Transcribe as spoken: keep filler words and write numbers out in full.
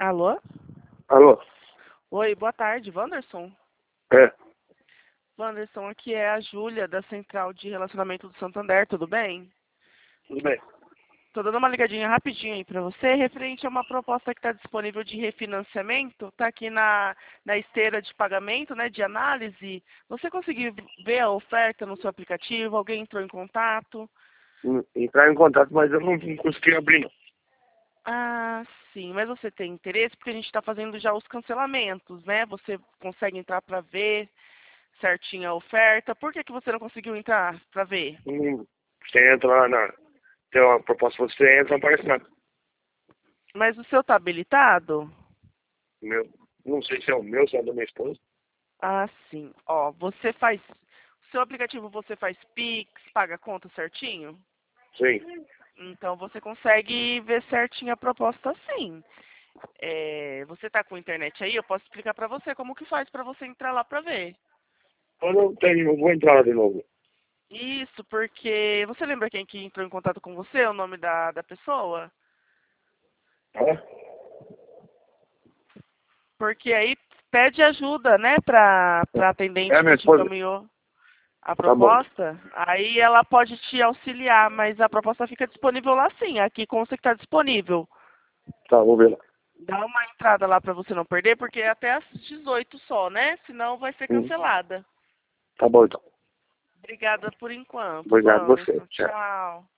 Alô? Alô? Oi, boa tarde, Wanderson. É, Wanderson, aqui é a Júlia, da Central de Relacionamento do Santander, tudo bem? tudo bem. Tô dando uma ligadinha rapidinho aí pra você, referente a uma proposta que está disponível de refinanciamento, tá aqui na, na esteira de pagamento, né, de análise. Você conseguiu ver a oferta no seu aplicativo? Alguém entrou em contato? Hum, Entrar em contato, mas eu não não consegui abrir, não. Ah, sim, mas você tem interesse porque a gente está fazendo já os cancelamentos, né? Você consegue entrar para ver certinho a oferta. Por que que você não conseguiu entrar para ver? Hum, Você entra lá na... Tem uma proposta, você entra, não aparece nada. Mas o seu tá habilitado? Meu, não sei se é o meu, se é o da minha esposa. Ah, sim. Ó, você faz. O seu aplicativo você faz Pix, paga a conta certinho? Sim. Então você consegue ver certinho a proposta sim. É, você tá com internet aí? Eu posso explicar para você como que faz para você entrar lá para ver. Eu não tenho, eu vou entrar lá de novo. Isso, porque você lembra quem que entrou em contato com você, o nome da, da pessoa? Tá? Porque aí pede ajuda, né, para para É a atendente minha que te esposa? encaminhou a Tá bom. proposta. Aí ela pode te auxiliar, mas a proposta fica disponível lá sim. Aqui consta que está disponível. Tá, vou ver lá. Dá uma entrada lá para você não perder, porque é até às dezoito só, né? Senão vai ser Hum, cancelada. Tá bom, então. Obrigada por enquanto, Obrigado a você. Wanderson. Tchau. Tchau.